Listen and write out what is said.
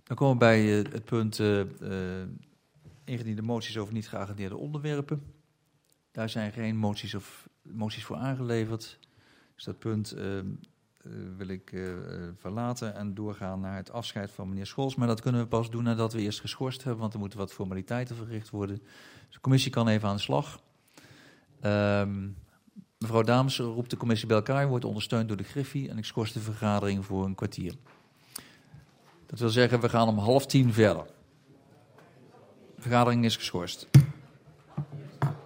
Dan komen we bij het punt ingediende moties over niet geagendeerde onderwerpen. Daar zijn geen moties voor aangeleverd. Dus dat punt wil ik verlaten en doorgaan naar het afscheid van meneer Scholz. Maar dat kunnen we pas doen nadat we eerst geschorst hebben, want er moeten wat formaliteiten verricht worden. Dus de commissie kan even aan de slag. Mevrouw Dames roept de commissie bij elkaar, wordt ondersteund door de Griffie en ik schors de vergadering voor een kwartier. Dat wil zeggen, we gaan om 9:30 verder. De vergadering is geschorst.